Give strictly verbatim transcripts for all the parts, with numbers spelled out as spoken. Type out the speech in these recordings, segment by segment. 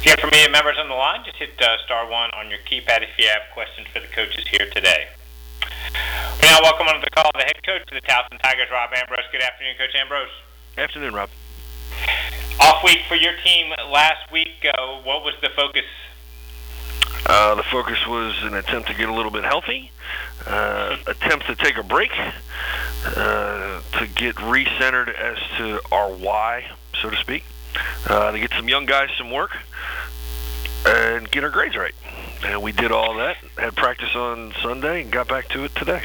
For intermediate members on the line, just hit uh, star one on your keypad if you have questions for the coaches here today. We now welcome onto the call the head coach of the Towson Tigers, Rob Ambrose. Good afternoon, Coach Ambrose. Afternoon, Rob. Off week for your team last week. Uh, what was the focus? Uh, the focus was an attempt to get a little bit healthy, uh, attempt to take a break, uh, to get recentered as to our why, so to speak, uh, to get some young guys some work, and get our grades right. And we did all that, had practice on Sunday, and got back to it today.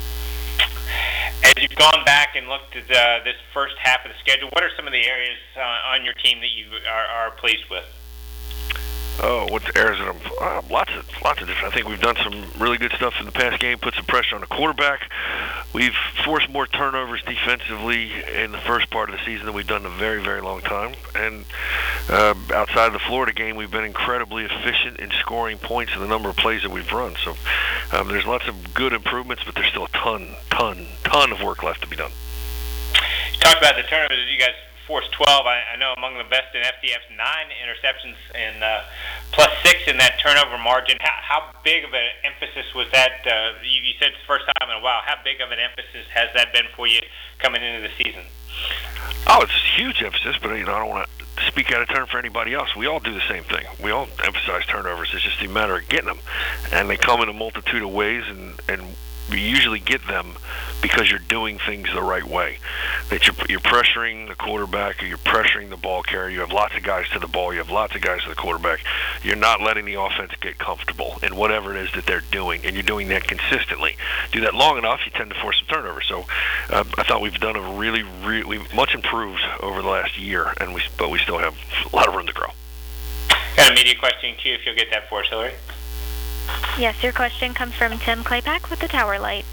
As you've gone back and looked at uh, this first half of the schedule, what are some of the areas uh, on your team that you are, are pleased with? Oh, what areas that I'm uh, lots of lots of different. I think we've done some really good stuff in the past game. Put some pressure on the quarterback. We've forced more turnovers defensively in the first part of the season than we've done in a very, very long time. And uh, outside of the Florida game, we've been incredibly efficient in scoring points in the number of plays that we've run. So um, there's lots of good improvements, but there's still a ton, ton, ton of work left to be done. You talked about the turnovers. You guys forced twelve. I, I know among the best in F D F's nine interceptions and uh, plus six in that turnover margin. How, how big of an emphasis was that? Uh, you, you said it's the first time in a while. How big of an emphasis has that been for you coming into the season? Oh, it's a huge emphasis, but you know I don't want to speak out of turn for anybody else. We all do the same thing. We all emphasize turnovers. It's just a matter of getting them, and they come in a multitude of ways, and and we usually get them because you're doing things the right way. That you're, you're pressuring the quarterback, or you're pressuring the ball carrier. You have lots of guys to the ball. You have lots of guys to the quarterback. You're not letting the offense get comfortable in whatever it is that they're doing, and you're doing that consistently. Do that long enough, you tend to force some turnovers. So uh, I thought we've done a really, really much improved over the last year, and we but we still have a lot of room to grow. Got a media question, Q, if you'll get that for us, Hillary. Yes, your question comes from Tim Claypack with the Tower Light.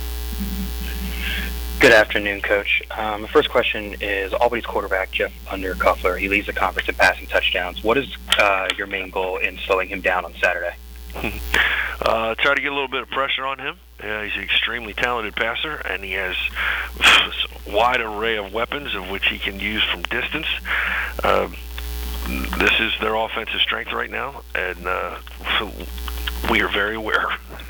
Good afternoon, Coach. Um, the first question is Albany's quarterback, Jeff Undercuffler. He leads the conference in passing touchdowns. What is uh, your main goal in slowing him down on Saturday? uh, try to get a little bit of pressure on him. Uh, he's an extremely talented passer, and he has a wide array of weapons of which he can use from distance. Uh, this is their offensive strength right now, and uh, we are very aware.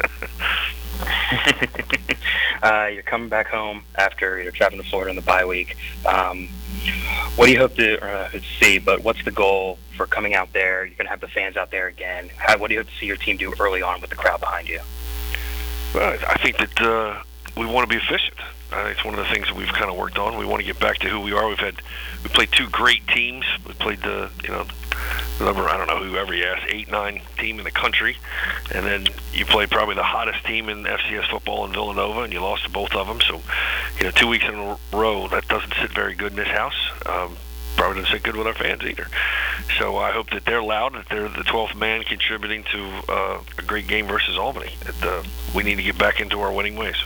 uh, you're coming back home after you're traveling to Florida in the bye week. Um, what do you hope to uh, see? But what's the goal for coming out there? You're going to have the fans out there again. How, what do you hope to see your team do early on with the crowd behind you? Well, I think that uh, we want to be efficient. I think it's one of the things that we've kind of worked on. We want to get back to who we are. We've had we played two great teams. We played the you know the number I don't know whoever you ask eight nine team in the country, and then you played probably the hottest team in F C S football in Villanova, and you lost to both of them. So you know two weeks in a row that doesn't sit very good in this house. Um, probably doesn't sit good with our fans either. So I hope that they're loud, that they're the twelfth man contributing to uh, a great game versus Albany. That, uh, we need to get back into our winning ways.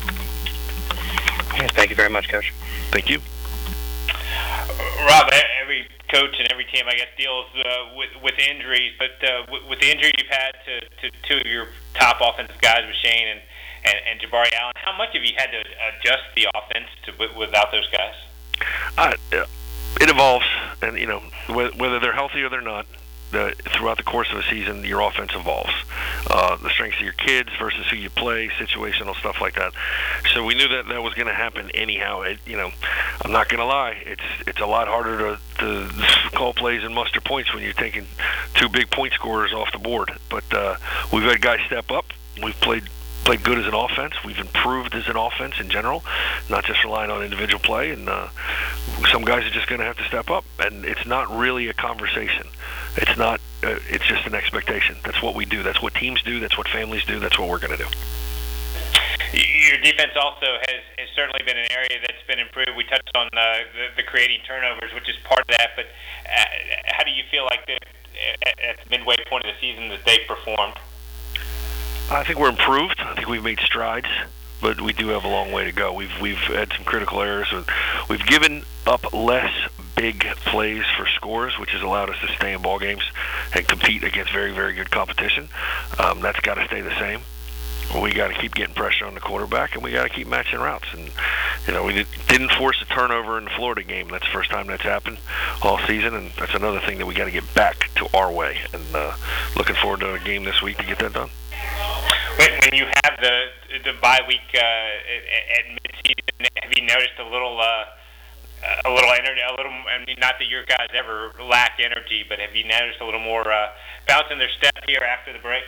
Yes, thank you very much, Coach. Thank you. Rob, every coach and every team, I guess, deals uh, with, with injuries, but uh, with, with the injury you've had to, to two of your top offensive guys with Shane and, and, and Jabari Allen, how much have you had to adjust the offense to, without those guys? Uh, it evolves, and, you know, whether they're healthy or they're not, the, throughout the course of a season, your offense evolves. Uh, the strengths of your kids versus who you play, situational stuff like that. So we knew that that was going to happen anyhow. It, you know, I'm not going to lie. It's it's a lot harder to, to call plays and muster points when you're taking two big point scorers off the board. But uh, we've had guys step up. We've played played good as an offense. We've improved as an offense in general, not just relying on individual play. And uh, some guys are just going to have to step up. And it's not really a conversation. It's not. Uh, it's just an expectation. That's what we do. That's what teams do. That's what families do. That's what we're going to do. Your defense also has, has certainly been an area that's been improved. We touched on uh, the, the creating turnovers, which is part of that. But uh, how do you feel like the, at, at the midway point of the season that they've performed? I think we're improved. I think we've made strides, but we do have a long way to go. We've we've had some critical errors. We've given up less big plays for scores, which has allowed us to stay in ball games and compete against very, very good competition. Um, that's got to stay the same. we got to keep getting pressure on the quarterback, and we got to keep matching routes. And you know, we did, didn't force a turnover in the Florida game. That's the first time that's happened all season, and that's another thing that we got to get back to our way. And uh, looking forward to a game this week to get that done. When, when you have the the bye week uh, at, at midseason, have you noticed a little uh, a little energy, a little? I mean, not that your guys ever lack energy, but have you noticed a little more uh, bounce in their step here after the break?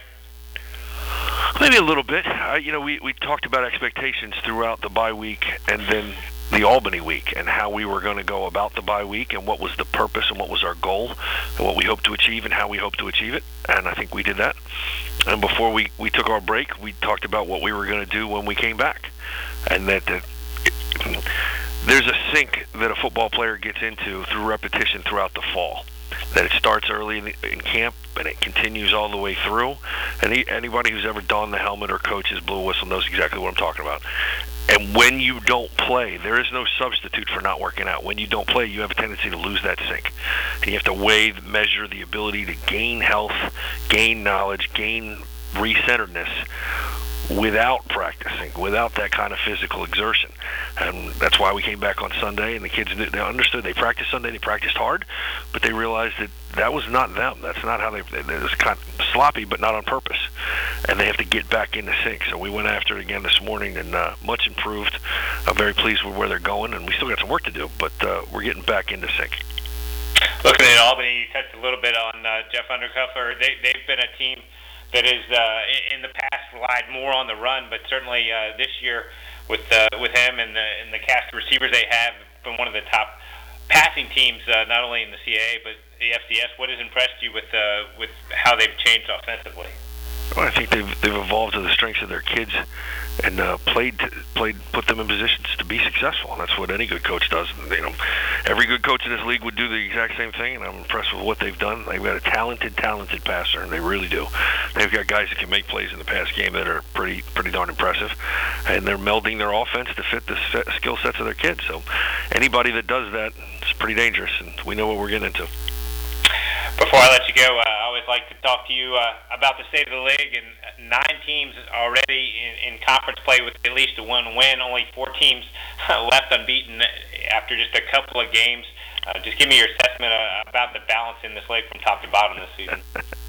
Maybe a little bit. Uh, you know, we, we talked about expectations throughout the bye week and then the Albany week and how we were going to go about the bye week and what was the purpose and what was our goal and what we hoped to achieve and how we hoped to achieve it. And I think we did that. And before we, we took our break, we talked about what we were going to do when we came back. And that the, it, there's a sink that a football player gets into through repetition throughout the fall. That it starts early in, the, in camp and it continues all the way through. And he, anybody who's ever donned the helmet or coaches blue whistle knows exactly what I'm talking about. And when you don't play, there is no substitute for not working out. When you don't play, you have a tendency to lose that sync. And you have to weigh, measure the ability to gain health, gain knowledge, gain recenteredness without practicing, without that kind of physical exertion. And that's why we came back on Sunday, and the kids they understood. They practiced Sunday, they practiced hard, but they realized that that was not them. That's not how they, it was kind of sloppy, but not on purpose. And they have to get back in the sync. So we went after it again this morning, and uh, much improved. I'm very pleased with where they're going, and we still got some work to do, but uh, we're getting back into sync. Looking at Albany, you touched a little bit on uh, Jeff Undercuffer. They, they've been a team that is uh, in the past relied more on the run, but certainly uh, this year with uh, with him and the and the cast of receivers they have, been one of the top passing teams, uh, not only in the C A A but the F C S. What has impressed you with uh, with how they've changed offensively? Well, I think they've they've evolved to the strengths of their kids and uh, played played put them in positions to be successful. And that's what any good coach does. You know, every good coach in this league would do the exact same thing, and I'm impressed with what they've done. They've got a talented, talented passer, and they really do. They've got guys that can make plays in the pass game that are pretty pretty darn impressive, and they're melding their offense to fit the set, skill sets of their kids. So anybody that does that is pretty dangerous, and we know what we're getting into. Before I let you go, uh, I always like to talk to you uh, about the state of the league. And nine teams already in, in conference play with at least a one win. Only four teams left unbeaten after just a couple of games. Uh, just give me your assessment uh, about the balance in this league from top to bottom this season.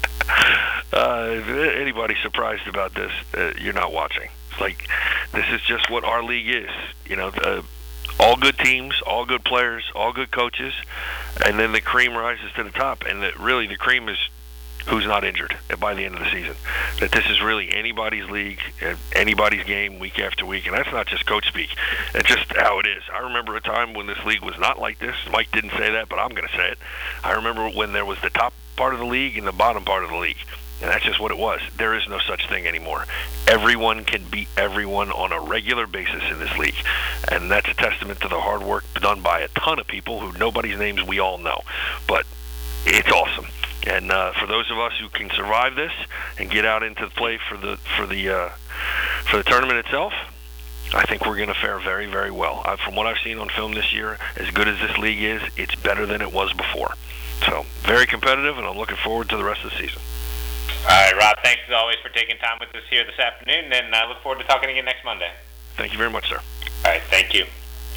uh, if anybody's surprised about this, uh, you're not watching. Like, this is just what our league is. You know, the, all good teams, all good players, all good coaches, and then the cream rises to the top. And that really the cream is who's not injured by the end of the season. That this is really anybody's league, anybody's game week after week. And that's not just coach speak. It's just how it is. I remember a time when this league was not like this. Mike didn't say that, but I'm going to say it. I remember when there was the top part of the league and the bottom part of the league. And that's just what it was. There is no such thing anymore. Everyone can beat everyone on a regular basis in this league. And that's a testament to the hard work done by a ton of people who nobody's names we all know. But it's awesome. And uh, for those of us who can survive this and get out into play for the for the uh, for the tournament itself, I think we're going to fare very, very well. Uh, from what I've seen on film this year, as good as this league is, it's better than it was before. So very competitive, and I'm looking forward to the rest of the season. All right, Rob, thanks as always for taking time with us here this afternoon, and I look forward to talking again next Monday. Thank you very much, sir. All right, thank you.